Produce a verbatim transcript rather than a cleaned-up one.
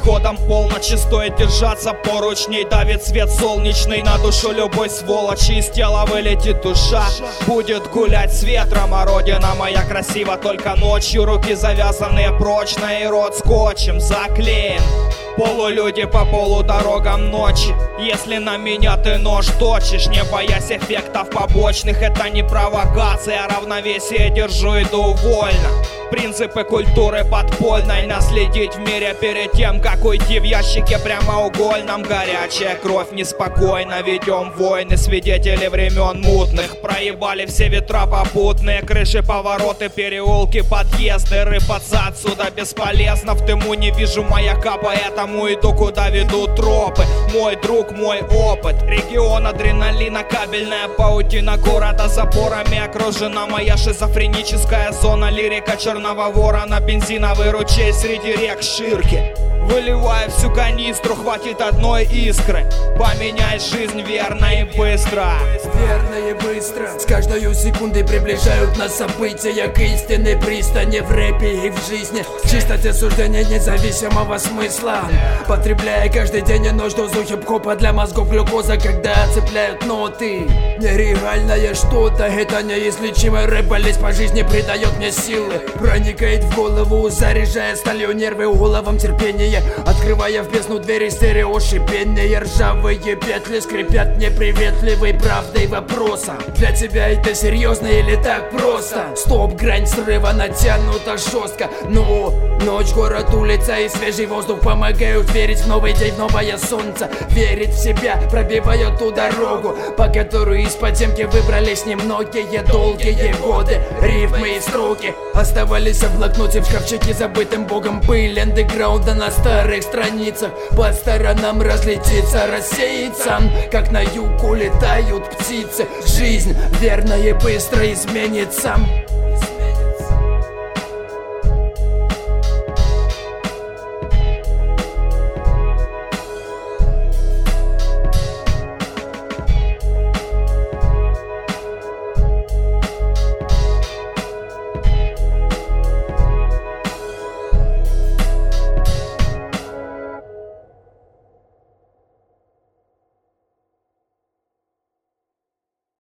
приходом полночи стоит держаться поручней. Давит свет солнечный на душу любой сволочи. Из тела вылетит душа, будет гулять с ветром. А родина моя красива только ночью. Руки завязанные прочно и рот скотчем заклеен. Полулюди по полудорогам ночи. Если на меня ты нож точишь, не боясь эффектов побочных, это не провокация, равновесие держу, иду вольно. Принципы культуры подпольной наследить в мире перед тем, как уйти в ящике прямоугольном. Горячая кровь неспокойно, ведем войны, свидетели времен мутных. Проебали все ветра попутные, крыши, повороты, переулки, подъезды. Рыпаться отсюда бесполезно, в дыму не вижу маяка, поэтому иду, куда ведут тропы. Мой друг, мой опыт, регион адреналина, кабельная паутина города заборами окружена моя шизофреническая зона. Лирика черного ворона, бензиновый ручей среди рек Ширки. Выливая всю канистру, хватит одной искры. Поменяй жизнь верно и быстро. Верно и быстро. С каждой секундой приближают нас события к истинной пристани в рэпе и в жизни. Чистоте суждения независимого смысла. Потребляя каждый день нож дозу хип-хопа для мозгов глюкоза, когда цепляют ноты. Нереальное что-то, это неизлечимый рэп. Болезнь по жизни придает мне силы, проникает в голову, заряжая сталью нервы, уловом терпения. Открывая в бездну двери стерео шипение. Ржавые петли скрипят неприветливой правдой вопроса. Для тебя это серьезно или так просто? Стоп, грань срыва натянута жестко. Ну, ночь, город, улица и свежий воздух помогают верить в новый день, в новое солнце. Верить в себя, пробивая ту дорогу, по которой из потемки выбрались немногие долгие годы. Рифмы и строки оставались в блокноте, в шкафчике забытым богом. Пыль андеграунда на старых страницах по сторонам разлетится, рассеется, как на юг улетают птицы. Жизнь верно и быстро изменится.